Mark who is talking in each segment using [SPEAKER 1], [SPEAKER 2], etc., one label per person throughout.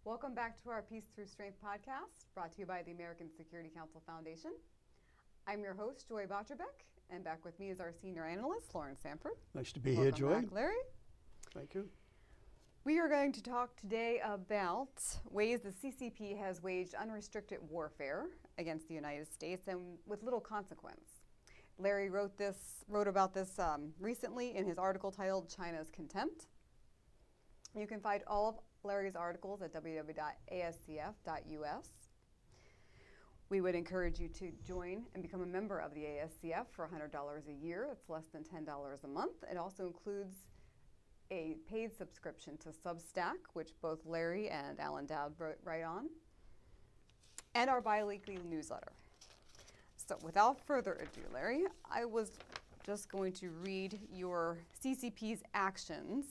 [SPEAKER 1] Welcome back to our Peace Through Strength podcast, brought to you by the American Security Council Foundation. I'm your host, Joy Botcherbeck, and back with me is our senior analyst, Lauren Sanford.
[SPEAKER 2] Nice to be here, Joy.
[SPEAKER 1] Welcome back, Larry.
[SPEAKER 2] Thank you.
[SPEAKER 1] We are going to talk today about ways the CCP has waged unrestricted warfare against the United States and with little consequence. Larry wrote about this recently in his article titled China's Contempt. You can find all of Larry's articles at www.ascf.us. We would encourage you to join and become a member of the ASCF for $100 a year. It's less than $10 a month. It also includes a paid subscription to Substack, which both Larry and Alan Dowd write on, and our bi-weekly newsletter. So without further ado, Larry, I was just going to read your CCP's actions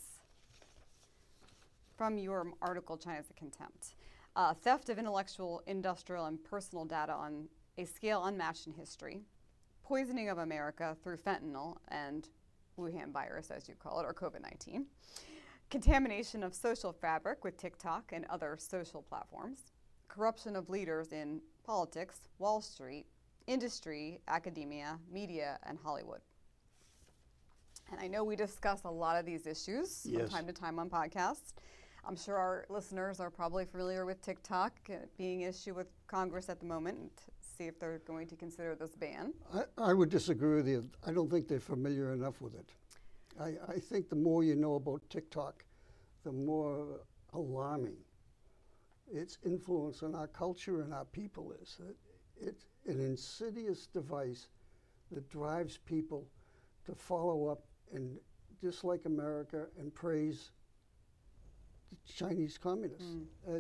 [SPEAKER 1] from your article, China's Contempt. Theft of intellectual, industrial, and personal data on a scale unmatched in history. Poisoning of America through fentanyl and Wuhan virus, as you call it, or COVID-19. Contamination of social fabric with TikTok and other social platforms. Corruption of leaders in politics, Wall Street, industry, academia, media, and Hollywood. And I know we discuss a lot of these issues from time to time on podcasts. I'm sure our listeners are probably familiar with TikTok being an issue with Congress at the moment, and see if they're going to consider this ban.
[SPEAKER 2] I would disagree with you. I don't think they're familiar enough with it. I think the more you know about TikTok, the more alarming its influence on our culture and our people is. It's an insidious device that drives people to follow up and dislike America and praise the Chinese communists.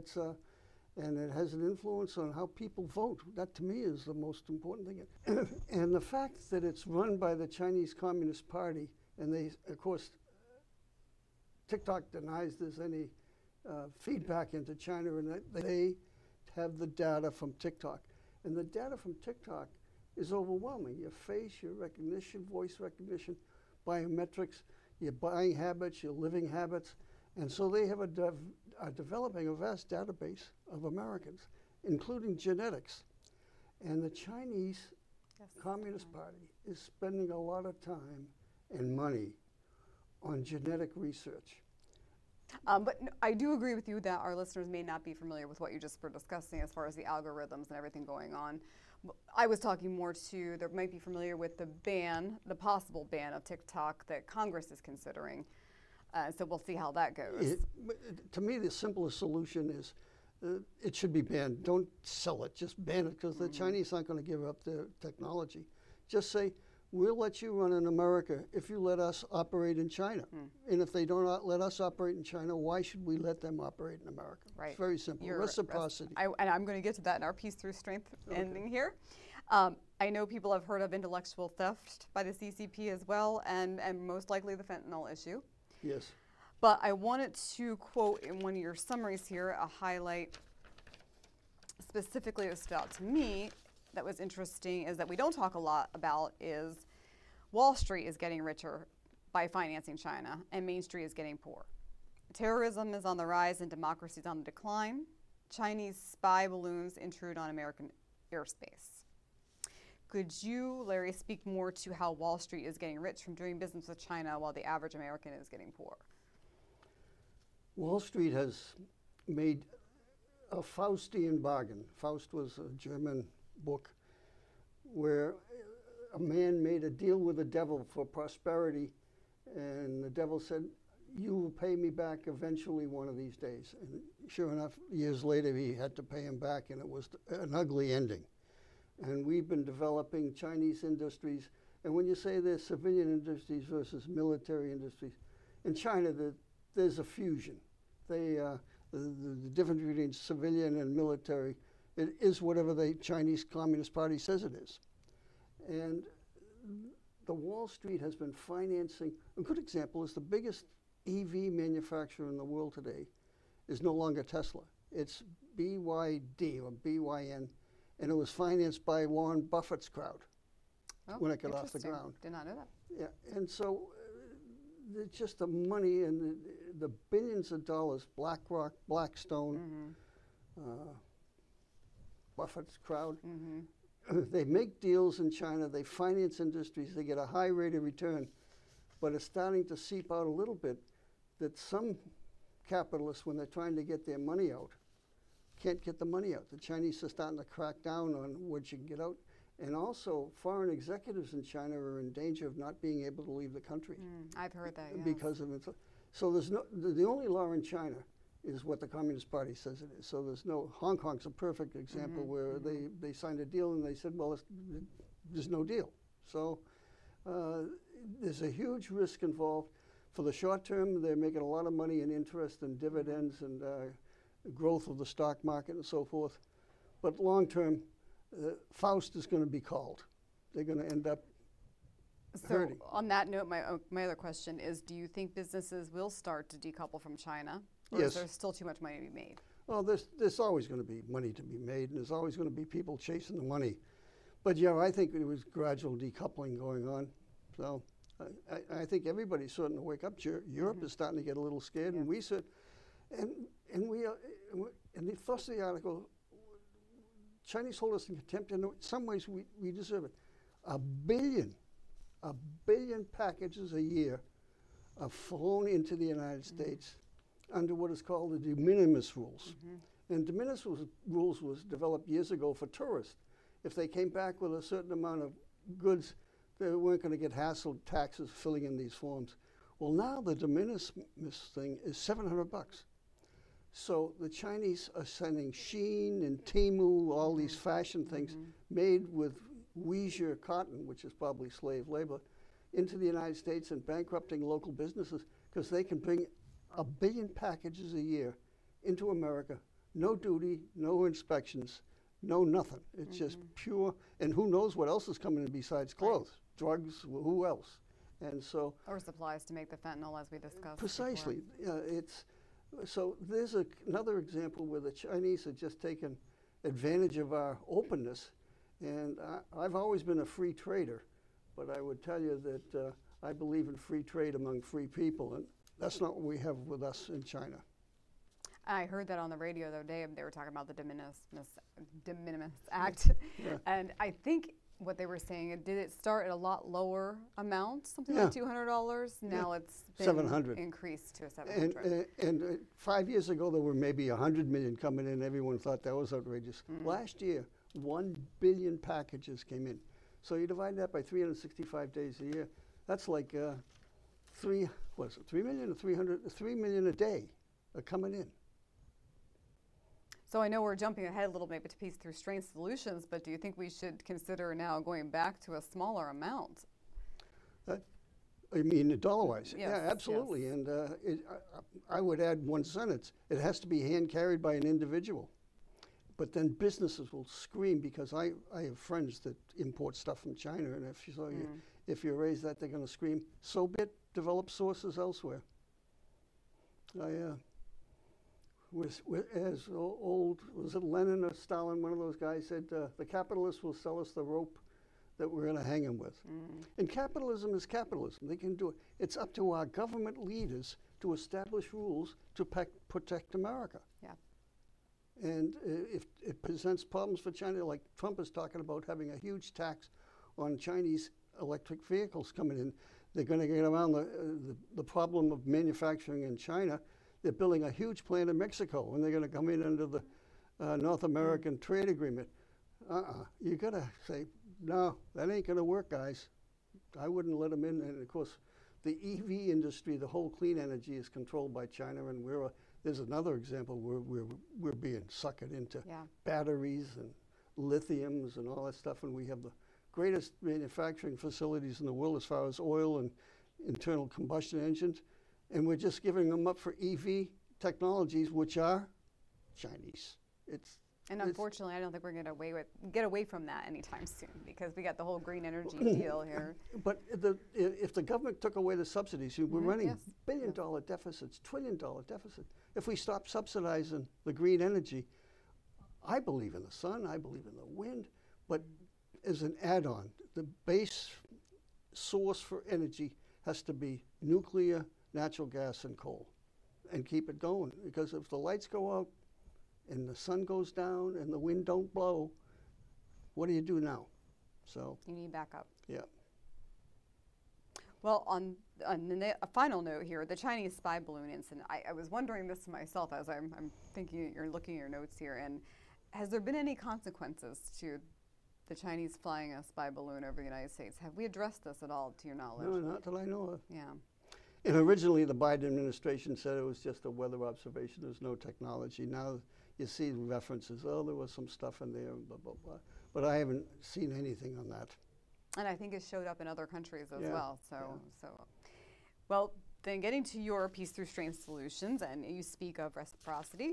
[SPEAKER 2] And it has an influence on how people vote. That, to me, is the most important thing. And the fact that it's run by the Chinese Communist Party, and they, of course, TikTok denies there's any feedback into China, and they have the data from TikTok. And the data from TikTok is overwhelming. Your face, your recognition, voice recognition, biometrics, your buying habits, your living habits. And so they have are developing a vast database of Americans, including genetics. And the Chinese Communist Party is spending a lot of time and money on genetic research.
[SPEAKER 1] But I do agree with you that our listeners may not be familiar with what you just were discussing as far as the algorithms and everything going on. I was talking more to, they might be familiar with the possible ban of TikTok that Congress is considering. So we'll see how that goes.
[SPEAKER 2] To me, the simplest solution is it should be banned. Don't sell it, just ban it, because the Chinese aren't going to give up their technology. Just say, we'll let you run in America if you let us operate in China. And if they don't let us operate in China, why should we let them operate in America?
[SPEAKER 1] Right.
[SPEAKER 2] It's very simple. Reciprocity.
[SPEAKER 1] And I'm going to get to that in our Peace Through Strength ending here. I know people have heard of intellectual theft by the CCP as well, and most likely the fentanyl issue.
[SPEAKER 2] Yes.
[SPEAKER 1] But I wanted to quote in one of your summaries here, a highlight specifically that stood out to me that was interesting is that we don't talk a lot about is Wall Street is getting richer by financing China and Main Street is getting poor. Terrorism is on the rise and democracy is on the decline. Chinese spy balloons intrude on American airspace. Could you, Larry, speak more to how Wall Street is getting rich from doing business with China while the average American is getting poor?
[SPEAKER 2] Wall Street has made a Faustian bargain. Faust was a German book where a man made a deal with the devil for prosperity, and the devil said, you will pay me back eventually one of these days. And sure enough, years later, he had to pay him back, and it was an ugly ending. And we've been developing Chinese industries. And when you say there's civilian industries versus military industries, in China, there's a fusion. The difference between civilian and military, it is whatever the Chinese Communist Party says it is. And the Wall Street has been financing, a good example is the biggest EV manufacturer in the world today is no longer Tesla. It's BYD or BYN. And it was financed by Warren Buffett's crowd when it got off the ground.
[SPEAKER 1] Did not know that.
[SPEAKER 2] Yeah, and so just the money and the billions of dollars, BlackRock, Blackstone, Buffett's crowd.
[SPEAKER 1] Mm-hmm.
[SPEAKER 2] They make deals in China, they finance industries, they get a high rate of return, but it's starting to seep out a little bit that some capitalists, when they're trying to get their money out, can't get the money out. The Chinese are starting to crack down on what you can get out. And also, foreign executives in China are in danger of not being able to leave the country.
[SPEAKER 1] I've heard that, yes.
[SPEAKER 2] Because of it. So there's no, the only law in China is what the Communist Party says it is. So there's no, Hong Kong's a perfect example where they signed a deal and they said, well, there's no deal. So there's a huge risk involved. For the short term, they're making a lot of money in interest and dividends and growth of the stock market and so forth. But long term, Faust is going to be called. They're going to end up hurting.
[SPEAKER 1] On that note, my other question is, do you think businesses will start to decouple from China? Or
[SPEAKER 2] Yes.
[SPEAKER 1] is there still too much money to be made?
[SPEAKER 2] Well, there's always going to be money to be made, and there's always going to be people chasing the money. But yeah, I think there was gradual decoupling going on. So I think everybody's starting to wake up. Europe is starting to get a little scared, and we said, and we are, in the first of the article, Chinese hold us in contempt. In some ways, we deserve it. 1 billion packages a year are flown into the United States under what is called the de minimis rules. And de minimis rules was developed years ago for tourists. If they came back with a certain amount of goods, they weren't going to get hassled taxes filling in these forms. Well, now the de minimis thing is $700. So the Chinese are sending Shein and Temu, all these fashion things made with Uyghur cotton, which is probably slave labor, into the United States and bankrupting local businesses because they can bring 1 billion packages a year into America, no duty, no inspections, no nothing. It's just pure, and who knows what else is coming in besides clothes, drugs, who else? And so,
[SPEAKER 1] or supplies to make the fentanyl, as we discussed.
[SPEAKER 2] precisely, so there's another example where the Chinese have just taken advantage of our openness, and I've always been a free trader, but I would tell you that I believe in free trade among free people, and that's not what we have with us in China.
[SPEAKER 1] I heard that on the radio the other day. They were talking about the de minimis Act, and I think what they were saying, did it start at a lot lower amount, something like $200? Now it's been
[SPEAKER 2] $700.
[SPEAKER 1] Increased to $700.
[SPEAKER 2] And 5 years ago, there were maybe 100 million coming in. Everyone thought that was outrageous. Last year, 1 billion packages came in. So you divide that by 365 days a year. That's like 3 million or 3 million a day are coming in.
[SPEAKER 1] So I know we're jumping ahead a little bit to piece through Strange Solutions, but do you think we should consider now going back to a smaller amount?
[SPEAKER 2] I mean, dollar-wise.
[SPEAKER 1] Yes,
[SPEAKER 2] yeah, absolutely.
[SPEAKER 1] yes.
[SPEAKER 2] And I would add one sentence. It has to be hand-carried by an individual. But then businesses will scream because I have friends that import stuff from China, and if you raise that, they're going to scream. So be it, develop sources elsewhere. Was it Lenin or Stalin, one of those guys said, the capitalists will sell us the rope that we're going to hang them with. And capitalism is capitalism. They can do it. It's up to our government leaders to establish rules to protect America.
[SPEAKER 1] Yeah.
[SPEAKER 2] And if it presents problems for China, like Trump is talking about having a huge tax on Chinese electric vehicles coming in, they're going to get around the problem of manufacturing in China. They're building a huge plant in Mexico, and they're going to come in under the North American Trade Agreement. You got to say, no, that ain't going to work, guys. I wouldn't let them in. And of course, the EV industry, the whole clean energy, is controlled by China, and there's another example where we're being suckered into batteries and lithiums and all that stuff, and we have the greatest manufacturing facilities in the world as far as oil and internal combustion engines. And we're just giving them up for EV technologies, which are Chinese.
[SPEAKER 1] And unfortunately, I don't think we're going to get away from that anytime soon because we got the whole green energy deal here.
[SPEAKER 2] But if the government took away the subsidies, we're running billion-dollar deficits, trillion-dollar deficits. If we stop subsidizing the green energy, I believe in the sun, I believe in the wind, but as an add-on, the base source for energy has to be nuclear, natural gas, and coal, and keep it going. Because if the lights go out, and the sun goes down and the wind don't blow, what do you do now? So
[SPEAKER 1] You need backup.
[SPEAKER 2] yeah.
[SPEAKER 1] Well, on a final note here, the Chinese spy balloon incident, I was wondering this to myself as I'm thinking, you're looking at your notes here, and has there been any consequences to the Chinese flying a spy balloon over the United States? Have we addressed this at all, to your knowledge?
[SPEAKER 2] No, not that I know of.
[SPEAKER 1] Yeah.
[SPEAKER 2] And originally, the Biden administration said it was just a weather observation. There's no technology. Now you see references. Oh, there was some stuff in there, blah blah blah. But I haven't seen anything on that.
[SPEAKER 1] And I think it showed up in other countries as
[SPEAKER 2] Yeah,
[SPEAKER 1] well. Well, then getting to your Peace Through Strength solutions, and you speak of reciprocity.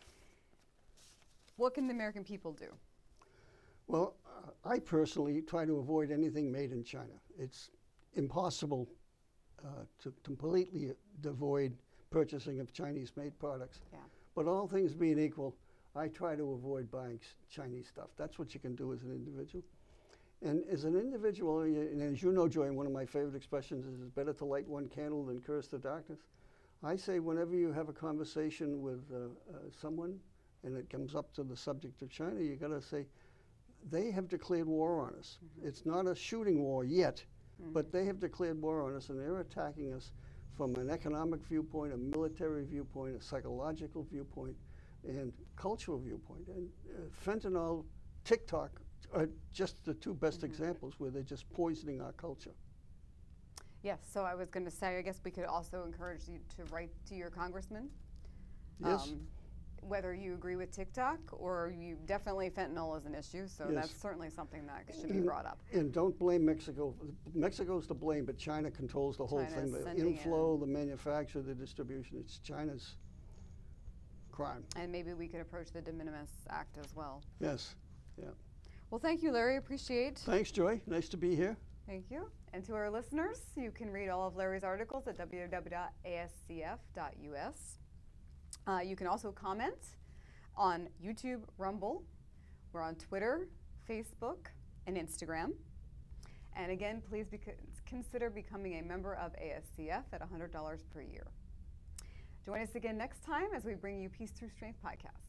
[SPEAKER 1] What can the American people do?
[SPEAKER 2] Well, I personally try to avoid anything made in China. It's impossible to completely avoid purchasing of Chinese-made products.
[SPEAKER 1] Yeah.
[SPEAKER 2] But all things being equal, I try to avoid buying Chinese stuff. That's what you can do as an individual. And as an individual, and as you know, Joy, one of my favorite expressions is it's better to light one candle than curse the darkness. I say whenever you have a conversation with someone and it comes up to the subject of China, you got to say, they have declared war on us. Mm-hmm. It's not a shooting war yet, but they have declared war on us, and they're attacking us from an economic viewpoint, a military viewpoint, a psychological viewpoint, and cultural viewpoint. And fentanyl, TikTok are just the two best examples where they're just poisoning our culture.
[SPEAKER 1] Yes, so I was going to say, I guess we could also encourage you to write to your congressman.
[SPEAKER 2] Yes.
[SPEAKER 1] Whether you agree with TikTok or you definitely fentanyl is an issue, so
[SPEAKER 2] Yes.
[SPEAKER 1] that's certainly something that should be brought up.
[SPEAKER 2] And don't blame Mexico. Mexico's to blame, but China controls the whole thing.
[SPEAKER 1] China's
[SPEAKER 2] The
[SPEAKER 1] sending
[SPEAKER 2] inflow, the manufacture, the distribution. It's China's crime.
[SPEAKER 1] And maybe we could approach the De Minimis Act as well.
[SPEAKER 2] Yes. Yeah.
[SPEAKER 1] Well, thank you, Larry. Appreciate.
[SPEAKER 2] Thanks, Joy. Nice to be here.
[SPEAKER 1] Thank you. And to our listeners, you can read all of Larry's articles at www.ascf.us. You can also comment on YouTube, Rumble. We're on Twitter, Facebook, and Instagram. And again, please consider becoming a member of ASCF at $100 per year. Join us again next time as we bring you Peace Through Strength podcast.